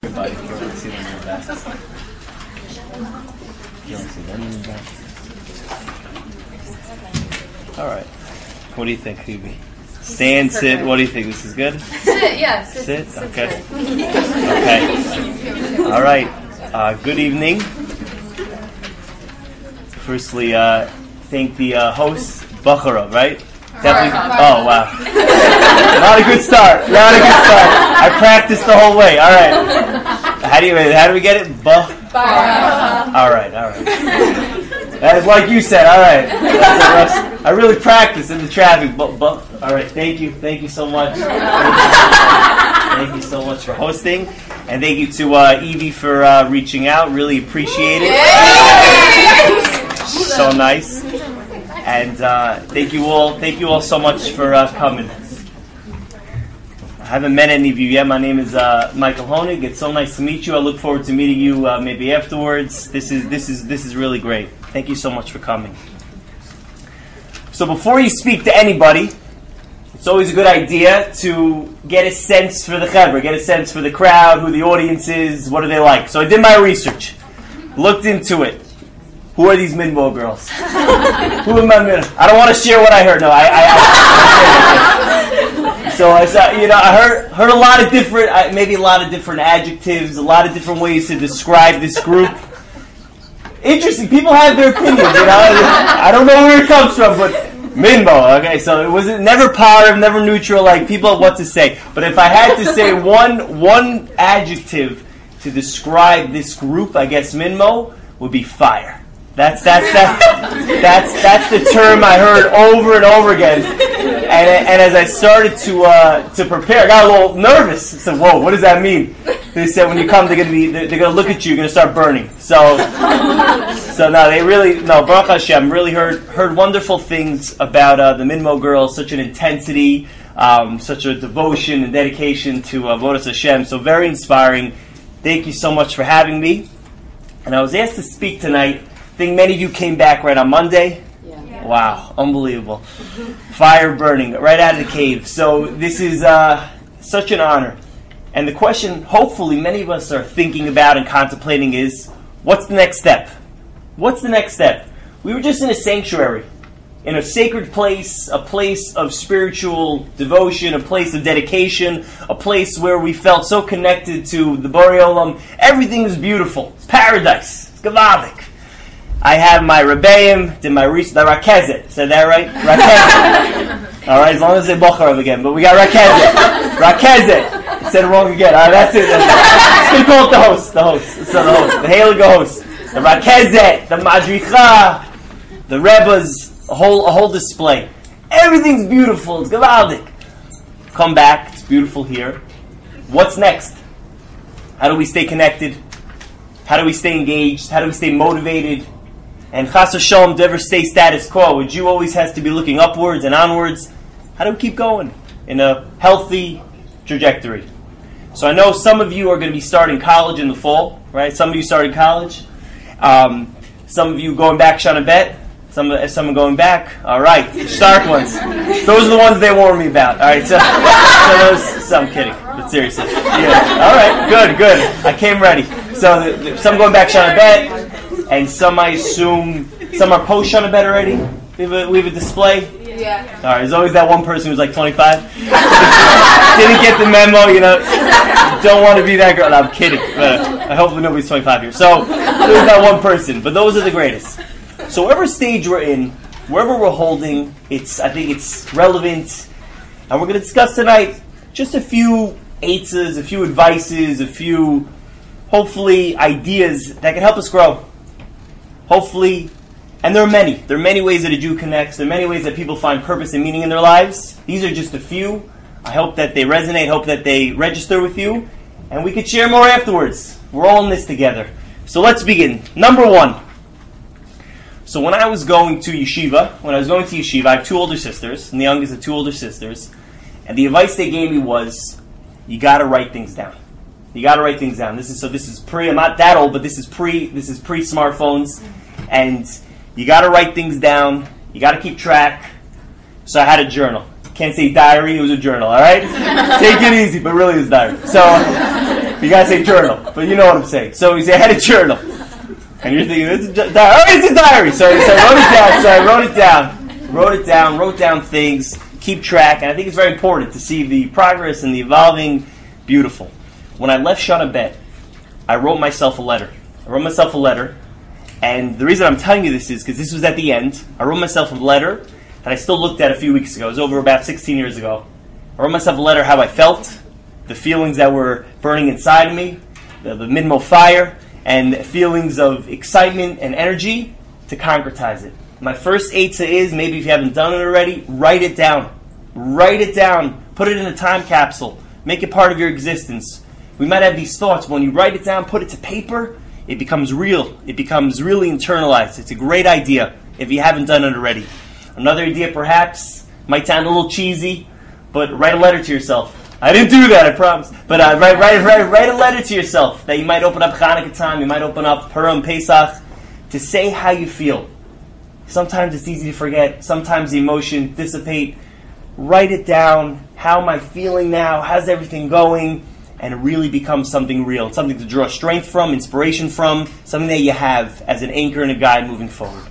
Everybody, you don't see them in the back. You don't see them in the back. All right. What do you think, Phoebe? Stand, sit. What do you think? This is good? Sit, yeah. Sit? Okay. Okay. All right. Good evening. Firstly, thank the host, Bachara, right? Definitely. Oh, wow. Not a good start. Not a good start. I practiced the whole way. All right. How do we get it? All right. That is like you said. All right. I really practiced in the traffic. All right. Thank you so much. Thank you so much for hosting, and thank you to Evie for reaching out. Really appreciate it. So nice. And thank you all so much for coming. I haven't met any of you yet. My name is Michael Honig. It's so nice to meet you. I look forward to meeting you maybe afterwards. This is really great. Thank you so much for coming. So before you speak to anybody, it's always a good idea to get a sense for the chevra, get a sense for the crowd, who the audience is, what are they like. So I did my research, looked into it. Who are these Minbo girls? Who am I? I don't want to share what I heard. No, So I saw, I heard a lot of different, maybe a lot of different adjectives, a lot of different ways to describe this group. Interesting. People have their opinions. I don't know where it comes from, but Minbo. Okay, so it was never positive, never neutral. Like people have what to say. But if I had to say one adjective to describe this group, I guess Minbo would be fire. That's the term I heard over and over again, and as I started to prepare, I got a little nervous. I said, "Whoa, what does that mean?" They said, "When you come, they're gonna look at you, you're gonna start burning." So no, Baruch Hashem, really heard wonderful things about the Minmo girls. Such an intensity, such a devotion and dedication to Avodas Hashem. So very inspiring. Thank you so much for having me. And I was asked to speak tonight. I think many of you came back right on Monday. Yeah. Wow, unbelievable. Fire burning right out of the cave. So this is such an honor. And the question, hopefully, many of us are thinking about and contemplating is, what's the next step? What's the next step? We were just in a sanctuary, in a sacred place, a place of spiritual devotion, a place of dedication, a place where we felt so connected to the Borei Olam. Everything is beautiful. It's paradise. It's Gavadik. I have my Rebbeim, did my research, the Rakezet. Said that right? Rakezet. All right, as long as I say Bocharov again. But we got Rakezet. Rakezet. Said it wrong again. All right, that's it. Let's going to call it the host. The Heilige host. The Rakezet, the Madricha, the Rebbe's, a whole display. Everything's beautiful. It's Gavaldik. Come back. It's beautiful here. What's next? How do we stay connected? How do we stay engaged? How do we stay motivated? And Chas v'sholom, to ever stay status quo. A Jew always has to be looking upwards and onwards. How do we keep going in a healthy trajectory? So I know some of you are going to be starting college in the fall, right? Some of you started college. Some of you going back Shana Bet. Some going back. All right, stark ones. Those are the ones they warned me about. All right, so I'm kidding, but seriously. Yeah. All right, good. I came ready. So some going back Shana Bet, and some I assume some are post Shana Bet already. We have a display. Yeah. All right. There's always that one person who's like 25. Didn't get the memo. Don't want to be that girl. No, I'm kidding. I hope nobody's 25 here. So there's that one person, but those are the greatest. So whatever stage we're in, wherever we're holding, I think it's relevant. And we're going to discuss tonight just a few eitzes, a few advices, a few, hopefully, ideas that can help us grow. Hopefully, and there are many. There are many ways that a Jew connects. There are many ways that people find purpose and meaning in their lives. These are just a few. I hope that they resonate, hope that they register with you. And we could share more afterwards. We're all in this together. So let's begin. Number one. So when I was going to yeshiva, I have two older sisters, and the youngest of two older sisters, and the advice they gave me was, you got to write things down. You got to write things down. This is pre. I'm not that old, but this is pre smartphones, and you got to write things down. You got to keep track. So I had a journal. Can't say diary. It was a journal. All right, take it easy, but really it was diary. So You gotta say journal, but you know what I'm saying. So he said, I had a journal. And you're thinking, it's a diary. Oh, it's a diary. So I wrote it down, wrote down things, keep track. And I think it's very important to see the progress and the evolving. Beautiful. When I left Shana Bet, I wrote myself a letter. And the reason I'm telling you this is because this was at the end. I wrote myself a letter that I still looked at a few weeks ago. It was over about 16 years ago. I wrote myself a letter how I felt, the feelings that were burning inside of me, the Midmo fire, and feelings of excitement and energy to concretize it. My first eitzah is, maybe if you haven't done it already, write it down. Write it down. Put it in a time capsule. Make it part of your existence. We might have these thoughts, but when you write it down, put it to paper, it becomes real. It becomes really internalized. It's a great idea if you haven't done it already. Another idea perhaps might sound a little cheesy, but write a letter to yourself. I didn't do that, I promise. But write a letter to yourself that you might open up Hanukkah time, you might open up Purim, Pesach, to say how you feel. Sometimes it's easy to forget. Sometimes the emotion dissipate. Write it down. How am I feeling now? How's everything going? And it really becomes something real. Something to draw strength from, inspiration from, something that you have as an anchor and a guide moving forward.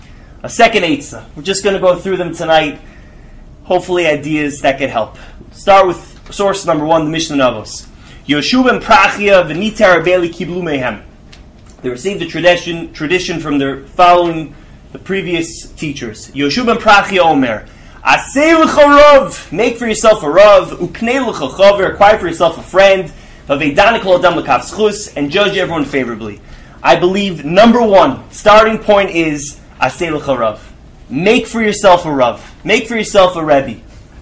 A second eitzah. We're just going to go through them tonight. Hopefully ideas that could help. Start with source number 1, the Mishnah Navos. Yoshu ben Prachia v'nitar Rabbeili kiblu mehem. They received the tradition from their following the previous teachers. Yoshu ben Prachia Omer. Asei l'cha rav. Make for yourself a rav. Uknei l'cha chaver. Acquire for yourself a friend. V'veidanik lo adam l'kav schus. And judge everyone favorably. I believe number 1, starting point is Asei l'cha rav. Make for yourself a rav. Make for yourself a rebbe.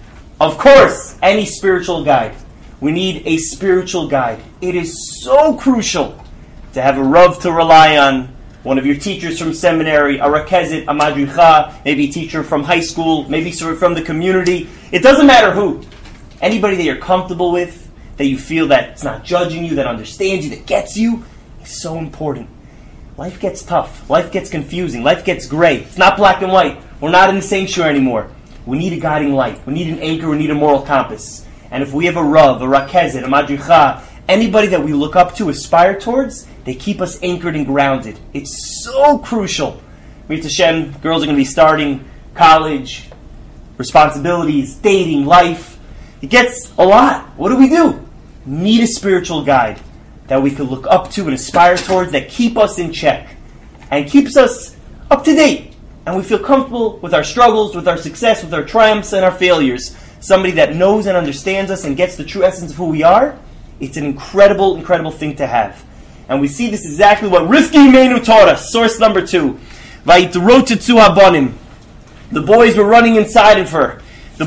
Of course, any spiritual guide. We need a spiritual guide. It is so crucial to have a rav to rely on. One of your teachers from seminary, a rakezit, a madricha, maybe a teacher from high school, maybe from the community. It doesn't matter who. Anybody that you're comfortable with, that you feel that it's not judging you, that understands you, that gets you, is so important. Life gets tough. Life gets confusing. Life gets gray. It's not black and white. We're not in the sanctuary anymore. We need a guiding light. We need an anchor. We need a moral compass. And if we have a rav, a rakezit, a madricha, anybody that we look up to, aspire towards, they keep us anchored and grounded. It's so crucial. Mir Hashem, girls are going to be starting college, responsibilities, dating, life. It gets a lot. What do? Need a spiritual guide that we could look up to and aspire towards, that keep us in check and keeps us up to date. And we feel comfortable with our struggles, with our success, with our triumphs and our failures. Somebody that knows and understands us and gets the true essence of who we are. It's an incredible, incredible thing to have. And we see this exactly what Rivki Imenu taught us. Source number 2. Vayitrotetzu habanim. The boys were running inside of her.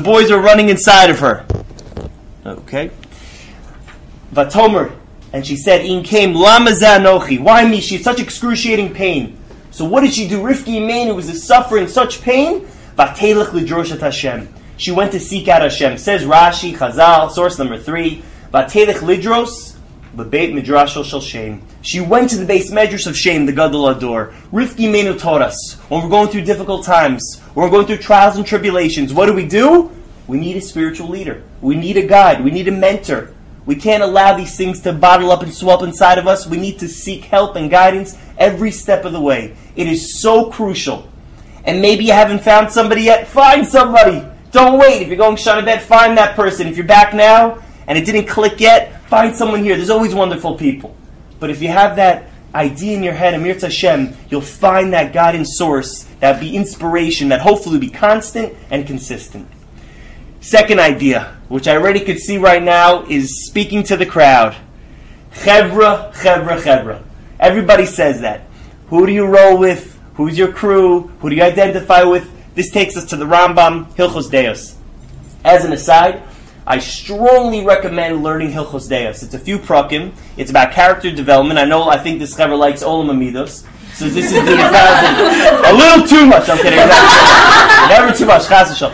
Okay. Vatomer. And she said, In came lama zanochi. Why me? She's such excruciating pain. So what did she do? Rivki Imenu was suffering such pain. Vatelech lidroshat Hashem. She went to seek out Hashem. Says Rashi, Chazal, source number 3. Vatelech lidros, bebeit midrashel shel shem. She went to the base medrash of shame, the Gadol Ador. Rivki Imenu taught us, when we're going through difficult times, when we're going through trials and tribulations, what do? We need a spiritual leader. We need a guide. We need a mentor. We can't allow these things to bottle up and swell up inside of us. We need to seek help and guidance every step of the way. It is so crucial. And maybe you haven't found somebody yet. Find somebody. Don't wait. If you're going Shana Bet, find that person. If you're back now and it didn't click yet, find someone here. There's always wonderful people. But if you have that idea in your head, Amir Hashem, you'll find that guidance source, that be inspiration, that hopefully will be constant and consistent. Second idea, which I already could see right now, is speaking to the crowd. Chevra, chevra, chevra. Everybody says that. Who do you roll with? Who's your crew? Who do you identify with? This takes us to the Rambam, Hilchos Deos. As an aside, I strongly recommend learning Hilchos Deos. It's a few prakim. It's about character development. I think this chaver likes Olam Amidos. So this is the 1,000. A little too much. I'm kidding. Never too much. Chas v'shalom.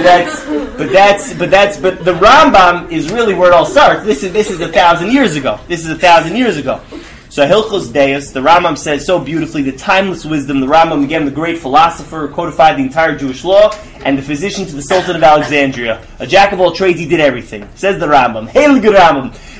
But the Rambam is really where it all starts. This is 1,000 years ago. So Hilchos Deos, the Rambam says so beautifully, the timeless wisdom. The Rambam, again, the great philosopher, codified the entire Jewish law, and the physician to the Sultan of Alexandria. A jack of all trades, he did everything. Says the Rambam. Hail good Rambam.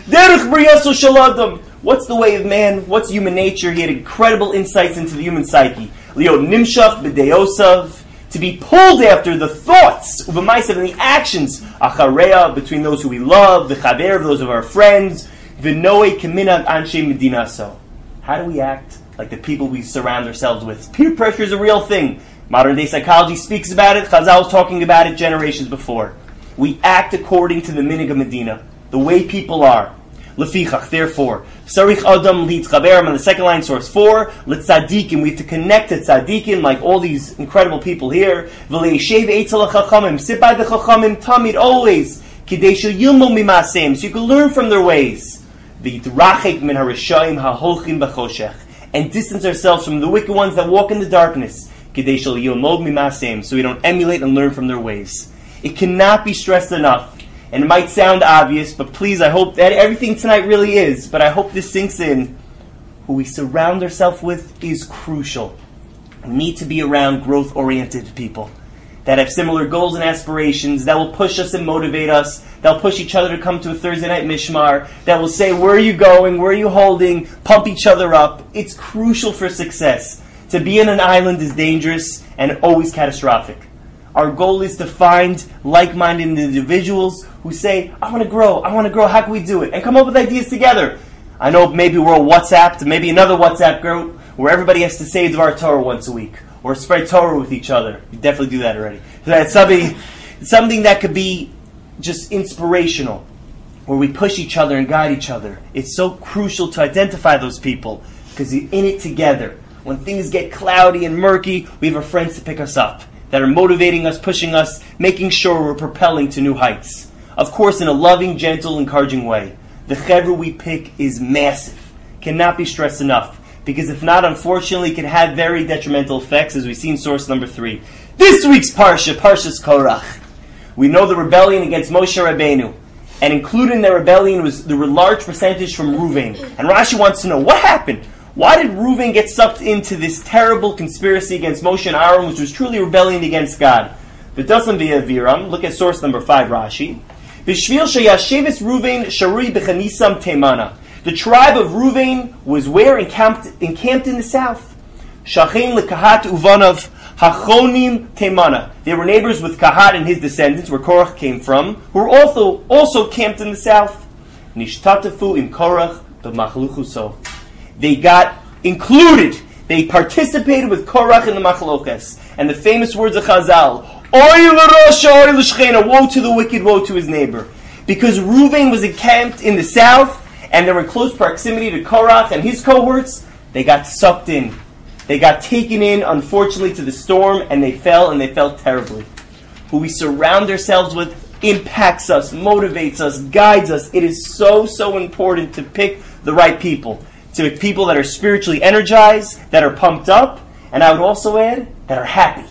Derech Briyaso Shaladam. What's the way of man? What's human nature? He had incredible insights into the human psyche. Leo Nimshach B'Deosav. To be pulled after the thoughts, Uvamaisav, and the actions, Achareya, between those who we love, the Chaver, those of our friends, V'noe Keminag Anshe Medinaso. How do we act like the people we surround ourselves with? Peer pressure is a real thing. Modern day psychology speaks about it. Chazal was talking about it generations before. We act according to the minig of Medina, the way people are. Lefichach, therefore, Sarich Adam Litchaber, on the second line, source 4, Litzadikim, we have to connect to Tzadikim, like all these incredible people here. V'leishev Eitzel HaChachamim, sit by the Chachamim, Tamid, always. Kidei shel yilmo mimaseim, so you can learn from their ways. V'yitrachek min harishayim haholchim b'choshech, and distance ourselves from the wicked ones that walk in the darkness. Kidei shel yilmo mimaseim, so we don't emulate and learn from their ways. It cannot be stressed enough. And it might sound obvious, but please, I hope that everything tonight really is, but I hope this sinks in. Who we surround ourselves with is crucial. We need to be around growth-oriented people that have similar goals and aspirations, that will push us and motivate us, that will push each other to come to a Thursday night mishmar, that will say, where are you going, where are you holding, pump each other up. It's crucial for success. To be in an island is dangerous and always catastrophic. Our goal is to find like-minded individuals who say, I want to grow, how can we do it? And come up with ideas together. I know maybe we're all WhatsApped, maybe another WhatsApp group where everybody has to say Dvar Torah once a week, or spread Torah with each other. You definitely do that already. So that's something that could be just inspirational, where we push each other and guide each other. It's so crucial to identify those people, because you're in it together. When things get cloudy and murky, we have our friends to pick us up, that are motivating us, pushing us, making sure we're propelling to new heights. Of course, in a loving, gentle, encouraging way. The chevra we pick is massive. Cannot be stressed enough. Because if not, unfortunately, it can have very detrimental effects, as we see in source number 3. This week's Parsha, Parshas Korach. We know the rebellion against Moshe Rabbeinu. And included in the rebellion was the large percentage from Ruvain. And Rashi wants to know, what happened? Why did Ruvain get sucked into this terrible conspiracy against Moshe and Aaron, which was truly rebellion against God? But doesn't be a viram. Look at source number 5, Rashi. B'shvil sheyashevis Ruvain sharui b'chanisam teimana. The tribe of Ruvain was where? Encamped in the south. Shachein lekahat uvanav hachonim teimana. They were neighbors with Kahat and his descendants, where Korach came from, who were also camped in the south. Nishtatafu im Korach b'machluchuso. They got included. They participated with Korach in the machlokas. And the famous words of Chazal, Oy l'rosha, oy l'shchena, woe to the wicked, woe to his neighbor. Because Ruvain was encamped in the south, and they were in close proximity to Korach and his cohorts, they got sucked in. They got taken in, unfortunately, to the storm, and they fell terribly. Who we surround ourselves with impacts us, motivates us, guides us. It is so, so important to pick the right people. To pick people that are spiritually energized, that are pumped up, and I would also add, that are happy.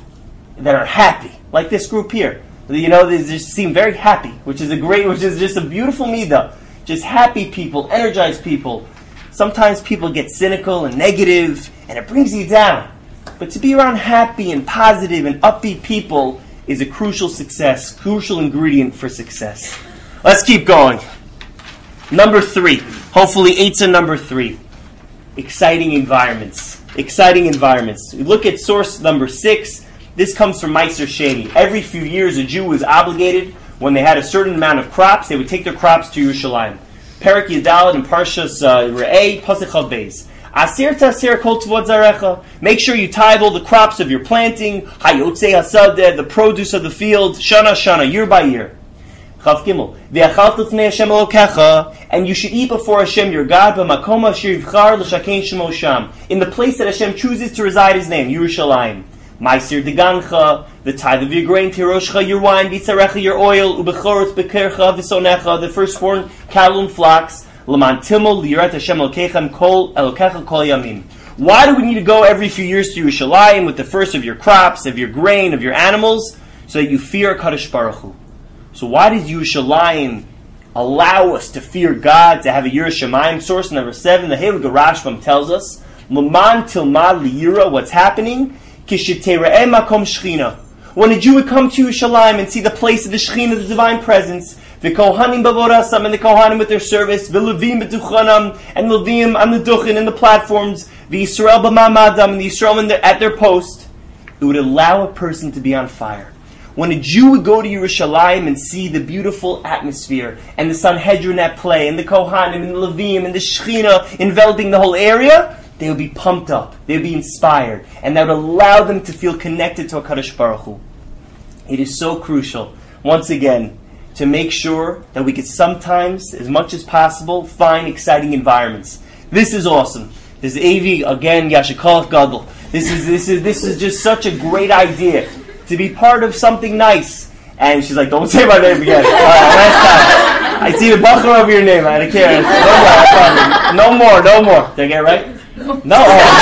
Like this group here. You know, they just seem very happy, which is just a beautiful midah. Just happy people, energized people. Sometimes people get cynical and negative, and it brings you down. But to be around happy and positive and upbeat people is a crucial ingredient for success. Let's keep going. Number 3. Hopefully, Eitzah number 3. Exciting environments. We look at source number 6. This comes from Meiser Sheni. Every few years, a Jew was obligated, when they had a certain amount of crops, they would take their crops to Yerushalayim. Perak Yadalad and Parshas Re'eh, Pasuk Chav Beis. Asir tasir kol tvot zarecha. Make sure you tithe all the crops of your planting, hayotzei hasadeh, the produce of the field, shana, year by year. Chav Gimel. Ve'achalt l'fnei Hashem Elokecha, and you should eat before Hashem your God, b'makom asher yivchar l'shakein shemo sham, in the place that Hashem chooses to reside His name, Yerushalayim. Ma'asir degancha, the tithe of your grain, tiroshcha, your wine, vitzarecha, your oil, ubechorot bekercha, v'sonecha, the firstborn cattle and flocks, l'man timol lirat Hashem Elokechem kol Elokecha kol yamim. Why do we need to go every few years to Yerushalayim with the first of your crops, of your grain, of your animals, so that you fear Kadosh Baruch Hu? So why does Yerushalayim allow us to fear God, to have a Yerushalayim? Source number 7, the Heilige Rashbam tells us, l'man tilmad liyira, what's happening? When a Jew would come to Yerushalayim and see the place of the Shechina, the divine presence, The Kohanim b'vorasam, and the Kohanim with their service, the Levim b'duchanam, and the Levim on the duchin and the platforms, the Yisrael b'mamadam, and the Yisrael at their post. It would allow a person to be on fire. When a Jew would go to Yerushalayim and see the beautiful atmosphere, and the Sanhedrin at play, and the Kohanim, and the Levim, and the Shechina enveloping the whole area, they would be pumped up, they would be inspired, and that would allow them to feel connected to HaKadosh Baruch Hu. It is so crucial, once again, to make sure that we could sometimes, as much as possible, find exciting environments. This is awesome. This is Avi, again, Yashikol Gadol. This is just such a great idea to be part of something nice. And she's like, don't say my name again. All right, last time. I see the buckle over your name. I don't care. No more. Did I get it right? No.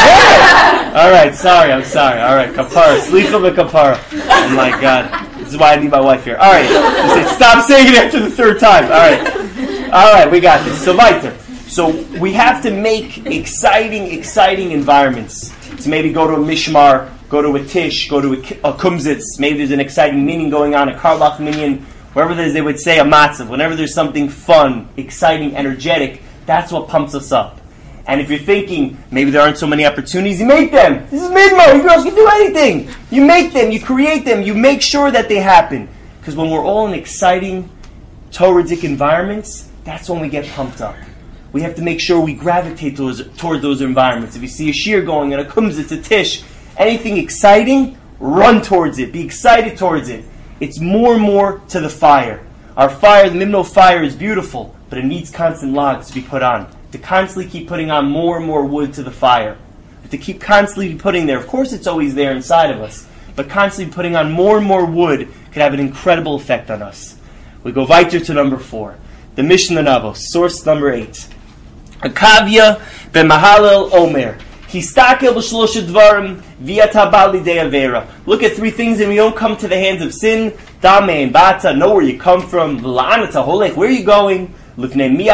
All right, sorry. I'm sorry. All right, kapara. Slicha v'kapara. Oh my God. This is why I need my wife here. All right. She said, stop saying it after the third time. All right, we got this. So weiter. So we have to make exciting environments. To maybe go to a mishmar, go to a tish, go to a kumzitz. Maybe there's an exciting meeting going on, a karlach minyan, wherever there's, they would say a matzav. Whenever there's something fun, exciting, energetic, that's what pumps us up. And if you're thinking, maybe there aren't so many opportunities, you make them. This is Midmo. You girls can do anything. You make them. You create them. You make sure that they happen. Because when we're all in exciting, Torah-dik environments, that's when we get pumped up. We have to make sure we gravitate toward those environments. If you see a shir going and a kumzitz, a tish, anything exciting, run towards it. Be excited towards it. It's more and more to the fire. Our fire, the Mimno fire, is beautiful, but it needs constant logs to be put on. To constantly keep putting on more and more wood to the fire. But to keep constantly putting there, of course it's always there inside of us, but constantly putting on more and more wood could have an incredible effect on us. We go weiter to number 4. The Mishnah Navos, source number 8. Akavya ben Mahalel Omer. Histakel b'shlosha dvarim v'yata bal lidei avera. Look at 3 things and we don't come to the hands of sin. Dame and bata, know where you come from. V'la'anata holech, where are you going? One day, who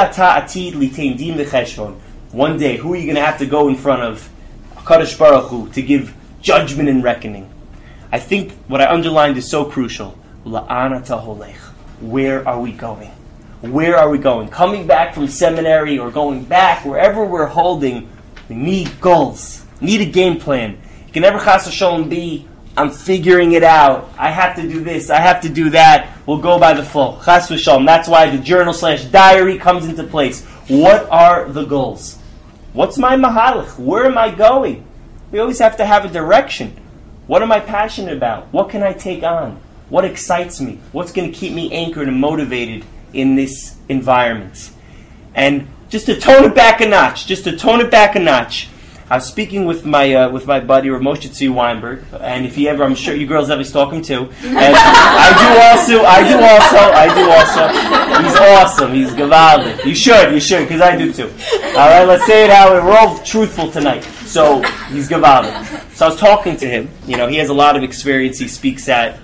are you going to have to go in front of HaKadosh Baruch Hu to give judgment and reckoning? I think what I underlined is so crucial. Where are we going? Where are we going? Coming back from seminary or going back, wherever we're holding, we need goals. Need a game plan. It can never chas v'sholom be, I'm figuring it out. I have to do this. I have to do that. We'll go by the flow. Chas v'sholom. That's why the journal/diary comes into place. What are the goals? What's my mahalach? Where am I going? We always have to have a direction. What am I passionate about? What can I take on? What excites me? What's going to keep me anchored and motivated in this environment? And just to tone it back a notch, I was speaking with my buddy Rav Moshe Tzvi Weinberg, and if he ever, I'm sure you girls ever stalk him too. And I do also. He's awesome. He's gavaldik. You should, because I do too. All right, let's say it how we're all truthful tonight. So he's gavaldik. So I was talking to him. You know, he has a lot of experience. He speaks at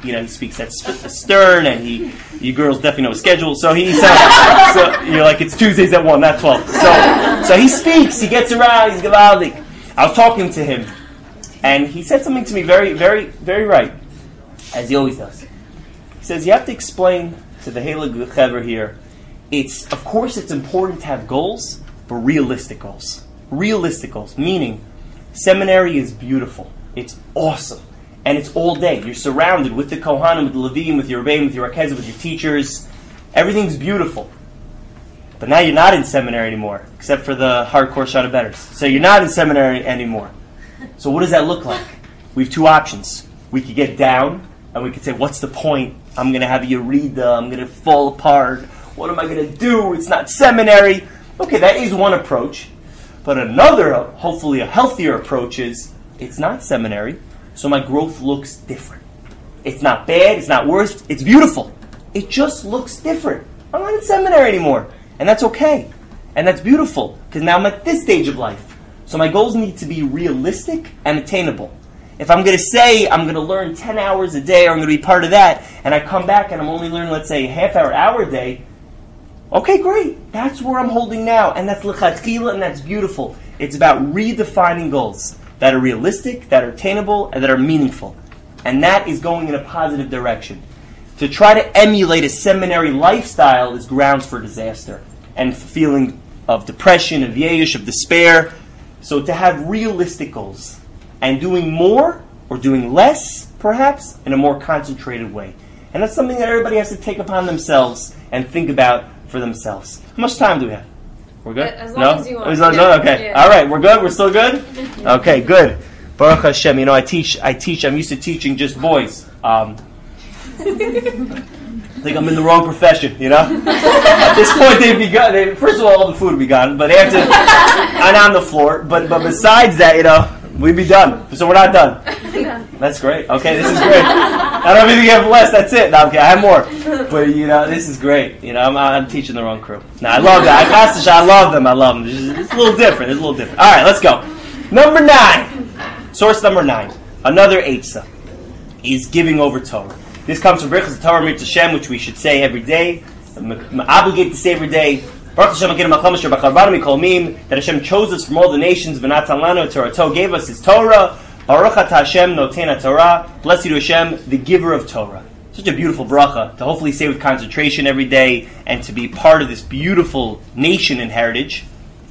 Stern, and you girls definitely know his schedule. So he said, so you're like, it's Tuesdays at 1, not 12. So he speaks. He gets around. He's gavaldik. I was talking to him, and he said something to me very, very, very right, as he always does. He says, you have to explain to the Heilig Chaver here, of course it's important to have goals, but realistic goals. Realistic goals, meaning seminary is beautiful. It's awesome. And it's all day. You're surrounded with the Kohanim, with the Levim, with your Rebbeim, with your Akezah, with your teachers. Everything's beautiful. But now you're not in seminary anymore, except for the hardcore Shana Betters. So you're not in seminary anymore. So what does that look like? We have 2 options. We could get down, and we could say, what's the point? I'm going to have Yerida. I'm going to fall apart. What am I going to do? It's not seminary. Okay, that is one approach. But another, hopefully a healthier approach is, it's not seminary, so my growth looks different. It's not bad. It's not worse. It's beautiful. It just looks different. I'm not in seminary anymore. And that's okay. And that's beautiful. Because now I'm at this stage of life. So my goals need to be realistic and attainable. If I'm going to say I'm going to learn 10 hours a day, or I'm going to be part of that, and I come back and I'm only learning, let's say, a half-hour, hour a day, okay, great. That's where I'm holding now. And that's l'chatchila, and that's beautiful. It's about redefining goals that are realistic, that are attainable, and that are meaningful. And that is going in a positive direction. To try to emulate a seminary lifestyle is grounds for disaster and feeling of depression, of yeish, of despair. So to have realistic goals and doing more or doing less, perhaps, in a more concentrated way. And that's something that everybody has to take upon themselves and think about for themselves. How much time do we have? We're good? As long as you want. Okay. Yeah. All right, we're good? We're still good? Okay, good. Baruch Hashem. You know, I teach. I'm used to teaching just boys. I think I'm in the wrong profession, you know? At this point, they'd be gone. First of all the food would be gone, but after, and on the floor. But besides that, you know, we'd be done. So we're not done. That's great. Okay, this is great. I don't even have less. That's it. No, okay, I have more. But, you know, this is great. You know, I'm teaching the wrong crew. No, I love that. I love them. It's a little different. All right, let's go. Number 9. Source number 9. Another Eitzah is giving over Torah. This comes from Birchas Torah Mitzvah Shem, which we should say every day. I'm obligated to say every day. Baruch Hashem that Hashem chose us from all the nations. V'natan lanu Torah gave us His Torah. Baruch atah Hashem noten Torah. Blessed to Hashem, the giver of Torah. Such a beautiful bracha to hopefully say with concentration every day and to be part of this beautiful nation and heritage.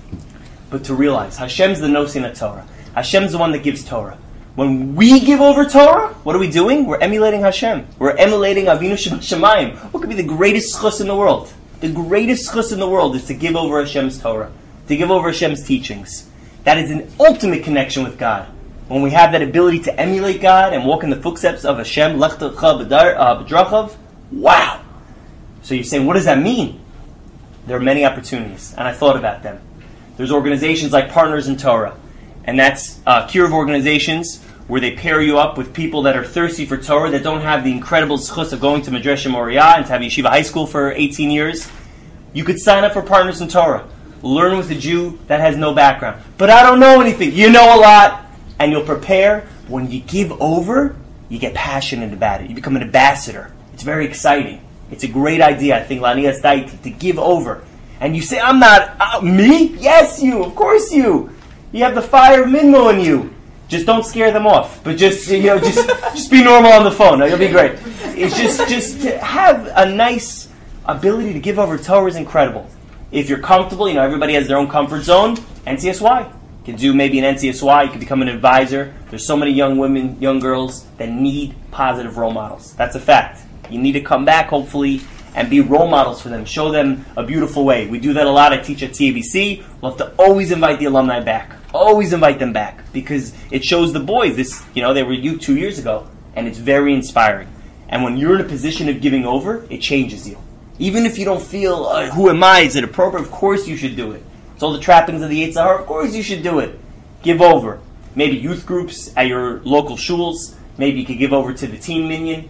But to realize Hashem's the noten Torah. Hashem's the one that gives Torah. When we give over Torah, what are we doing? We're emulating Hashem. We're emulating Avinu Shemayim. What could be the greatest schus in the world? The greatest schus in the world is to give over Hashem's Torah, to give over Hashem's teachings. That is an ultimate connection with God. When we have that ability to emulate God and walk in the footsteps of Hashem, Lech Lecha B'drachav, wow! So you're saying, what does that mean? There are many opportunities, and I thought about them. There's organizations like Partners in Torah, and that's kiruv organizations where they pair you up with people that are thirsty for Torah, that don't have the incredible zchus of going to Madresha Moriah and to have yeshiva high school for 18 years. You could sign up for Partners in Torah. Learn with a Jew that has no background. But I don't know anything. You know a lot, and you'll prepare. When you give over, you get passionate about it. You become an ambassador. It's very exciting. It's a great idea, I think, Lanias Daiti, to give over. And you say, I'm not, me? Yes, you. Of course you. You have the fire of Minmo in you. Just don't scare them off. But just be normal on the phone. No, you'll be great. It's just to have a nice ability to give over Torah is incredible. If you're comfortable, you know, everybody has their own comfort zone. NCSY. You can do maybe an NCSY. You can become an advisor. There's so many young women, young girls that need positive role models. That's a fact. You need to come back, hopefully, and be role models for them. Show them a beautiful way. We do that a lot. I teach at TABC. We'll have to always invite the alumni back. Always invite them back, because it shows the boys this, you know, they were you 2 years ago, and it's very inspiring. And when you're in a position of giving over, it changes you. Even if you don't feel, who am I? Is it appropriate? Of course you should do it. It's all the trappings of the Yetzer Hara. Of course you should do it. Give over. Maybe youth groups at your local shuls. Maybe you could give over to the teen minyan.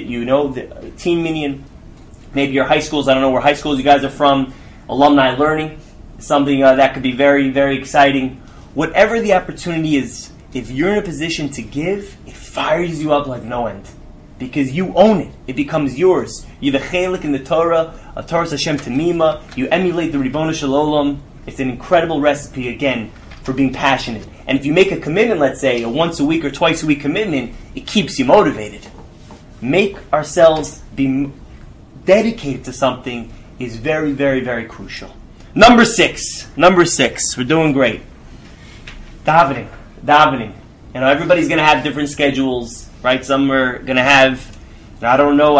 The teen minyan. Maybe your high schools. I don't know where high schools you guys are from. Alumni learning. Something that could be very, very exciting. Whatever the opportunity is, if you're in a position to give, it fires you up like no end. Because you own it. It becomes yours. You have a chelik in the Torah, a Torah Hashem Tamima. You emulate the Ribono Shel Olam. It's an incredible recipe, again, for being passionate. And if you make a commitment, let's say, a once a week or twice a week commitment, it keeps you motivated. Make ourselves be dedicated to something is very, very, very crucial. Number six. We're doing great. Davening. You know, everybody's going to have different schedules, right? Some are going to have, I don't know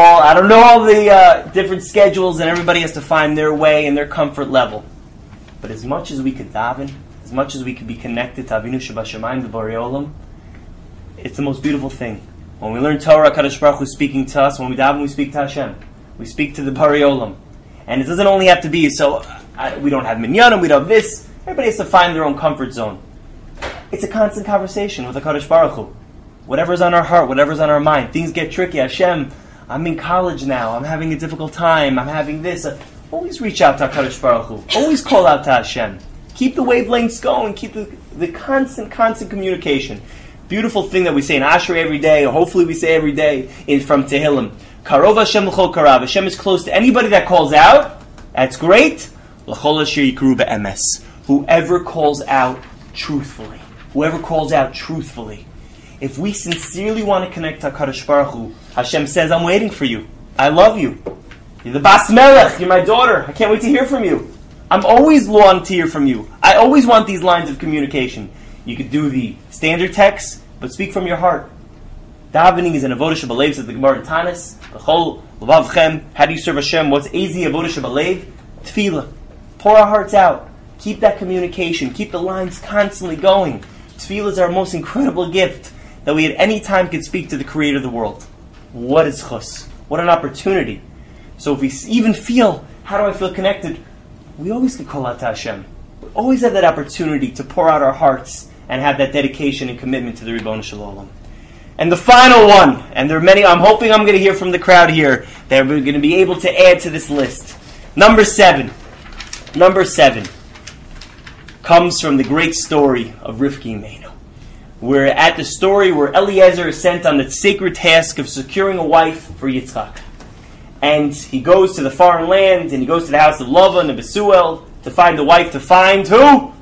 all the different schedules, and everybody has to find their way and their comfort level. But as much as we could daven, as much as we could be connected to Avinu Shebashamayim, the Borei Olam, it's the most beautiful thing. When we learn Torah, Kadosh Baruch Hu is speaking to us. When we daven, we speak to Hashem. We speak to the Borei Olam. And it doesn't only have to be, we don't have minyanim, we don't have this. Everybody has to find their own comfort zone. It's a constant conversation with the Kadosh Baruch Hu. Whatever's on our heart, whatever's on our mind. Things get tricky. Hashem, I'm in college now. I'm having a difficult time. I'm having this. Always reach out to HaKadosh Baruch Hu. Always call out to Hashem. Keep the wavelengths going. Keep the constant communication. Beautiful thing that we say in Ashrei every day, or hopefully we say every day, is from Tehillim. Karov Hashem l'chol karav. Hashem is close to anybody that calls out. That's great. L'chol asher yikru be'emes. Whoever calls out truthfully. If we sincerely want to connect to HaKadosh Baruch Hu, Hashem says, I'm waiting for you. I love you. You're the Bas Melech. You're my daughter. I can't wait to hear from you. I'm always longing to hear from you. I always want these lines of communication. You could do the standard text, but speak from your heart. Davening is an avodah shebalev, says the Gemara in Tanis. L'chol levavchem. How do you serve Hashem? What's ezi avodah shebalev? Tefillah. Pour our hearts out. Keep that communication. Keep the lines constantly going. Tefillah is our most incredible gift that we at any time can speak to the Creator of the world. What is chus? What an opportunity. So if we even feel, how do I feel connected? We always can call out to Hashem. We always have that opportunity to pour out our hearts and have that dedication and commitment to the Ribono Shel Olam. And the final one, and there are many, I'm hoping I'm going to hear from the crowd here that we're going to be able to add to this list. Number 7 comes from the great story of Rivki Imenu. We're at the story where Eliezer is sent on the sacred task of securing a wife for Yitzchak. And he goes to the foreign land, and he goes to the house of Lavan and Besuel to find a wife, to find who?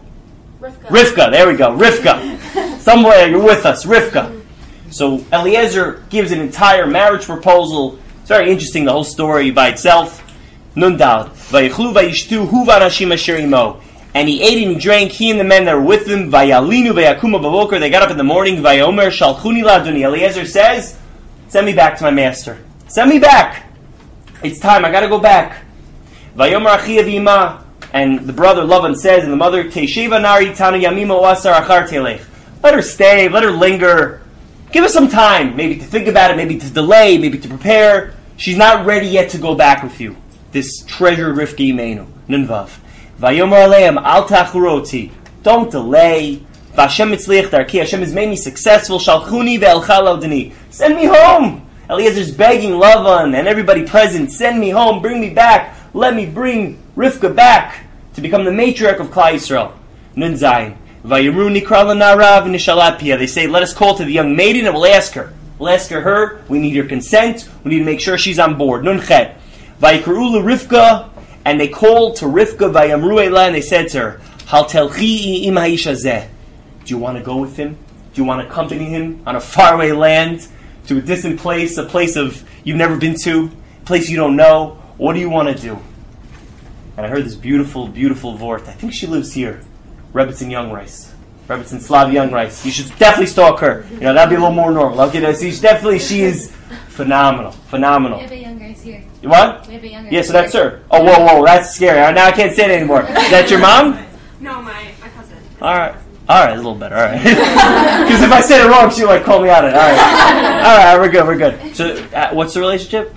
Rivka, there we go, Rivka. Somewhere you're with us, Rivka. So Eliezer gives an entire marriage proposal. It's very interesting, the whole story by itself. Nundal. Vayichlu vayishtu hu v'anashim asher imo. And he ate and he drank, he and the men that were with him. Vayalinu vayakuma b'boker. They got up in the morning. Vayomer shalchuni la'adoni. Eliezer says, send me back to my master. Send me back. It's time, I got to go back. Vayomer achi avima. And the brother Lavan says, and the mother, Tesheva nari tanu yamima oasar achar telech. Let her stay, let her linger. Give us some time, maybe to think about it, maybe to delay, maybe to prepare. She's not ready yet to go back with you. This treasured Rivki Imenu. Nunvav. Vayomer aleim al tachuroti. Don't delay. Vashem mitzliach darki. Hashem has made me successful. Shalchuni ve'elcha lodani. Send me home. Eliezer's begging Lavan and everybody present, send me home, bring me back. Let me bring Rivka back to become the matriarch of Klal Yisrael. Nun Zayin. Vayimru nikra lanarav nishalat pia. They say, let us call to the young maiden and we'll ask her. We'll ask her, we need her consent, we need to make sure she's on board. Nun chet. Vayikru Rivka, and they called to Rivka, vayamru ela, and they said to her, Hal telchi im ha'ish hazeh. Do you want to go with him? Do you want to accompany him on a faraway land, to a distant place, a place of you've never been to, a place you don't know? What do you want to do? And I heard this beautiful, beautiful vort. I think she lives here. Rebbetzin Young Rice. Rebbetzin Slav Young Rice. You should definitely stalk her. You know, that'd be a little more normal. Okay, she is phenomenal. Phenomenal. We have a Young Rice here. What? We have a Young Rice. Yeah, so that's her. Oh, whoa, that's scary. Now I can't say it anymore. Is that your mom? No, my cousin. Alright, a little better, alright. Because if I said it wrong, she would call me out on it. Alright, we're good. So, what's the relationship?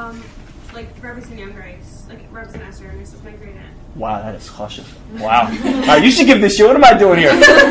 Like Rebbetzin Young Rice, like Rebbetzin Esther, and this is my great aunt. Wow, that is chashuv. Wow. Alright, you should give this shit. What am I doing here?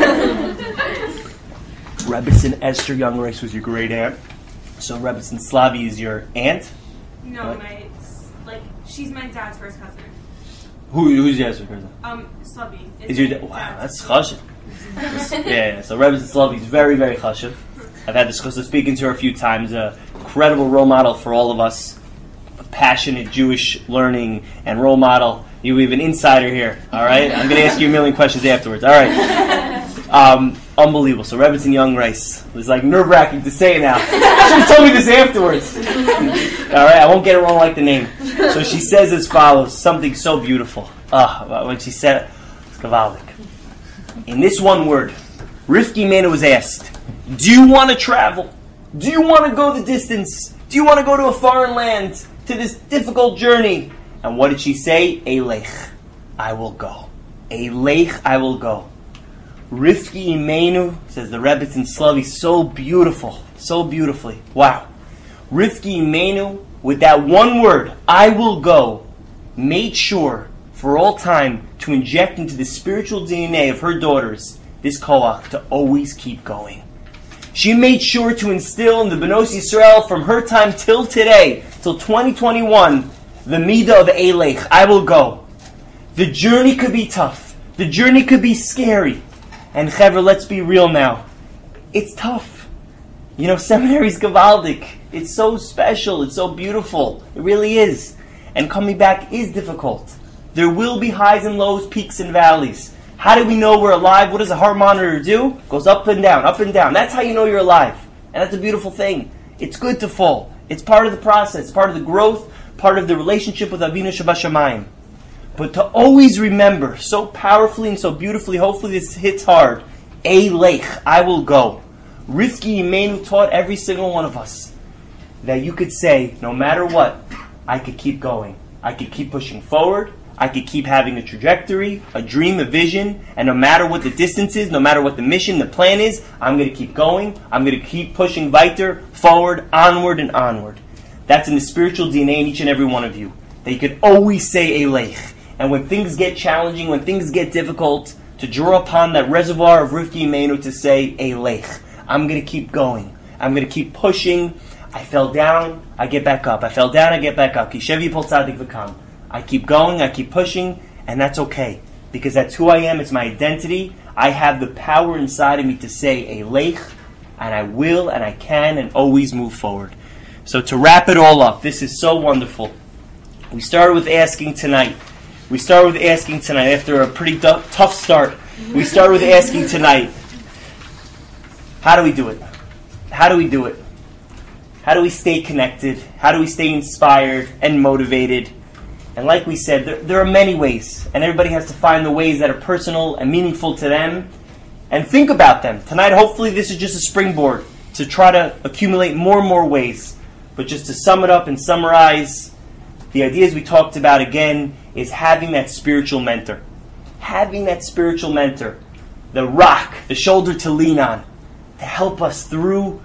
Rebbetzin Esther Young Rice was your great aunt. So Rebbetzin Slavi is your aunt? No, she's my dad's first cousin. Who's your Esther cousin? Slavi. Is your dad? Wow, that's chashuv. Yeah. So Rebbetzin Slavi is very, very chashuv. I've had this chashuv of speaking to her a few times. A credible role model for all of us. A passionate Jewish learning and role model. You have an insider here, all right? I'm going to ask you a million questions afterwards, all right? Unbelievable. So Rebbetzin Young Rice. It was like nerve-wracking to say it now. You should have told me this afterwards. All right, I won't get it wrong like the name. So she says as follows, something so beautiful. When she said it, it's Gavaldik. In this one word, Rivki Imenu was asked, do you want to travel? Do you want to go the distance? Do you want to go to a foreign land, to this difficult journey? And what did she say? Eilech, I will go. Eilech, I will go. Rivki Imenu, says the Rebbetzin Slavi, so beautifully. Wow. Rivki Imenu, with that one word, I will go, made sure for all time to inject into the spiritual DNA of her daughters this koach to always keep going. She made sure to instill in the Benos Yisrael from her time till today, till 2021, the midah of Eilech, I will go. The journey could be tough. The journey could be scary. And Chevra, let's be real now. It's tough. You know, seminary's Gavaldik. It's so special. It's so beautiful. It really is. And coming back is difficult. There will be highs and lows, peaks and valleys. How do we know we're alive? What does a heart monitor do? It goes up and down, up and down. That's how you know you're alive. And that's a beautiful thing. It's good to fall. It's part of the process, part of the growth, part of the relationship with Avinu Shebashamayim. But to always remember, so powerfully and so beautifully, hopefully this hits hard, Eilech, I will go. Rivki Imenu taught every single one of us that you could say, no matter what, I could keep going. I could keep pushing forward. I could keep having a trajectory, a dream, a vision, and no matter what the distance is, no matter what the mission, the plan is, I'm going to keep going. I'm going to keep pushing weiter, forward, onward, and onward. That's in the spiritual DNA in each and every one of you. That you can always say Eilech. And when things get challenging, when things get difficult, to draw upon that reservoir of Rivki Imenu to say Eilech. I'm going to keep going. I'm going to keep pushing. I fell down, I get back up. I fell down, I get back up. Kishev yipol tzadik v'kam. I keep going, I keep pushing, and that's okay. Because that's who I am, it's my identity. I have the power inside of me to say Eilech, and I will, and I can, and always move forward. So to wrap it all up, this is so wonderful. We started with asking tonight. After a pretty tough start. We started with asking tonight, how do we do it? How do we do it? How do we stay connected? How do we stay inspired and motivated? And like we said, there are many ways, and everybody has to find the ways that are personal and meaningful to them, and think about them. Tonight, hopefully, this is just a springboard to try to accumulate more and more ways. But just to sum it up and summarize, the ideas we talked about again is having that spiritual mentor. Having that spiritual mentor, the rock, the shoulder to lean on, to help us through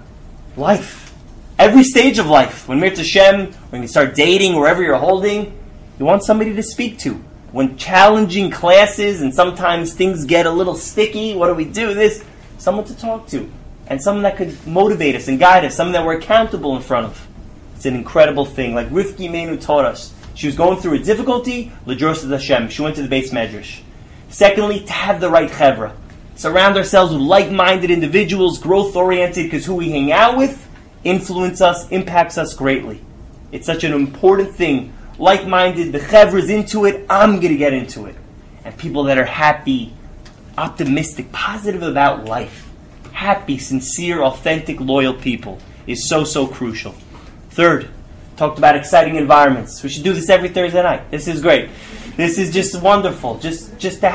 life. Every stage of life. When Mirz Hashem, when you start dating, wherever you're holding, you want somebody to speak to. When challenging classes and sometimes things get a little sticky, what do we do? Someone to talk to. And someone that could motivate us and guide us. Someone that we're accountable in front of. It's an incredible thing. Like Rivki Imenu taught us. She was going through a difficulty, L'dros Hashem. She went to the Beis Medrash. Secondly, to have the right chevra. Surround ourselves with like-minded individuals, growth-oriented, because who we hang out with influence us, impacts us greatly. It's such an important thing. Like-minded, the chevra's into it, I'm going to get into it. And people that are happy, optimistic, positive about life. Happy, sincere, authentic, loyal people is so, so crucial. Third, talked about exciting environments. We should do this every Thursday night. This is great. This is just wonderful. Just to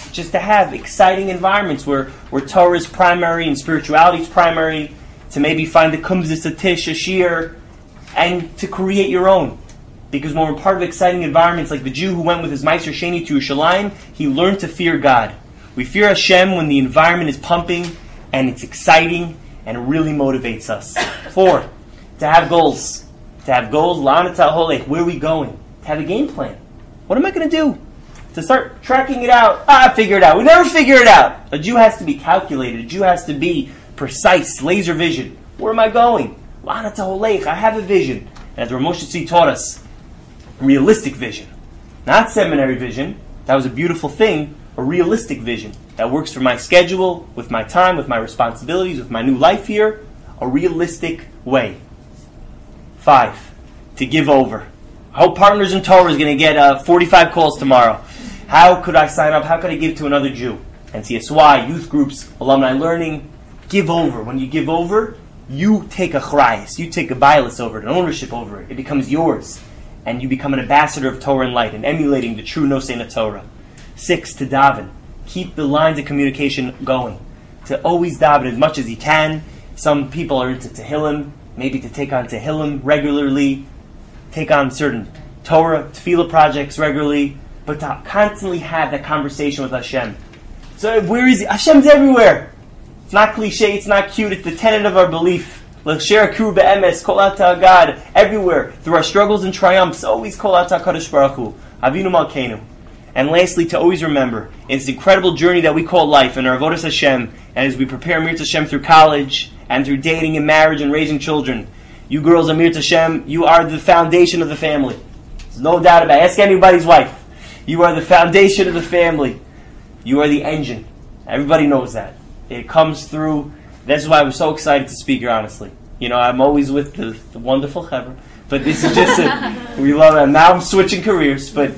have exciting environments where Torah is primary and spirituality is primary. To maybe find the kumzis, a tish, a shir, and to create your own. Because when we're part of exciting environments, like the Jew who went with his Meister Sheni to Yerushalayim, he learned to fear God. We fear Hashem when the environment is pumping and it's exciting and it really motivates us. 4, to have goals. To have goals, where are we going? To have a game plan. What am I going to do? To start tracking it out. Figure it out. We never figure it out. A Jew has to be calculated. A Jew has to be precise, laser vision. Where am I going? I have a vision. As Rav Moshe Tzvi taught us, realistic vision. Not seminary vision. That was a beautiful thing. A realistic vision that works for my schedule, with my time, with my responsibilities, with my new life here. A realistic way. 5, to give over. I hope Partners in Torah is going to get 45 calls tomorrow. How could I sign up? How could I give to another Jew? NCSY, youth groups, alumni learning. Give over. When you give over, you take a chrayas, you take a bias over it, an ownership over it. It becomes yours. And you become an ambassador of Torah and light and emulating the true Nosei Torah. 6, to daven. Keep the lines of communication going. To always daven as much as you can. Some people are into Tehillim, maybe to take on Tehillim regularly, take on certain Torah, Tefillah projects regularly, but to constantly have that conversation with Hashem. So where is he? Hashem's everywhere. It's not cliche, it's not cute, it's the tenet of our belief. L'shera kuru be'emes, kol ata God, everywhere. Through our struggles and triumphs, always kol ata Kadosh Baruch Hu, Avinu Malkeinu. And lastly, to always remember, in this incredible journey that we call life, in our avodas Hashem, and as we prepare Mirz Hashem through college, and through dating and marriage and raising children, you girls are Mirz Hashem, you are the foundation of the family. There's no doubt about it. Ask anybody's wife. You are the foundation of the family. You are the engine. Everybody knows that. It comes through. That's why I'm so excited to speak here, honestly. You know, I'm always with the wonderful Chevra, but this is just we love it. Now I'm switching careers, but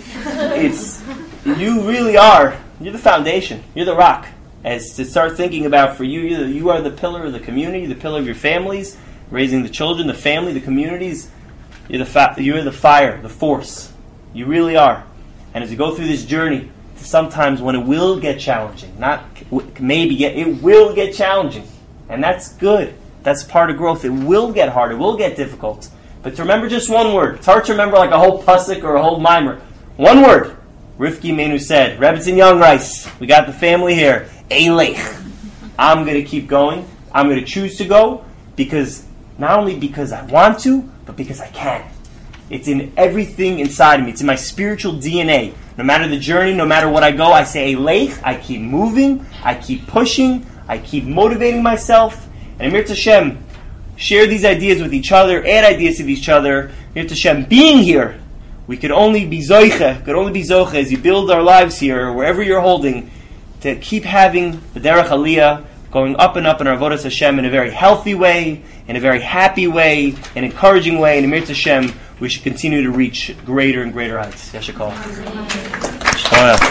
you really are. You're the foundation. You're the rock. As to start thinking about for you, you are the pillar of the community, the pillar of your families. raising the children, the family, the communities. You're the fire, the force. You really are. And as you go through this journey, sometimes when it will get challenging, it will get challenging. And that's good. That's part of growth. It will get hard. It will get difficult. But to remember just one word. It's hard to remember like a whole pasuk or a whole mimer. One word. Rivki Menu said, Rebbetzin Young Rice, we got the family here. Eilech. I'm going to keep going. I'm going to choose to go because not only because I want to, but because I can. It's in everything inside of me. It's in my spiritual DNA. No matter the journey, no matter what I go, I say Eilech. I keep moving. I keep pushing. I keep motivating myself. And Amir Tashem, share these ideas with each other, add ideas to each other. Amir Tashem, being here, we could only be zoiche as you build our lives here, wherever you're holding, to keep having the derech aliyah going up and up in our avodas Hashem in a very healthy way, in a very happy way, an encouraging way. And Amir Tashem, we should continue to reach greater and greater heights. Yashakol.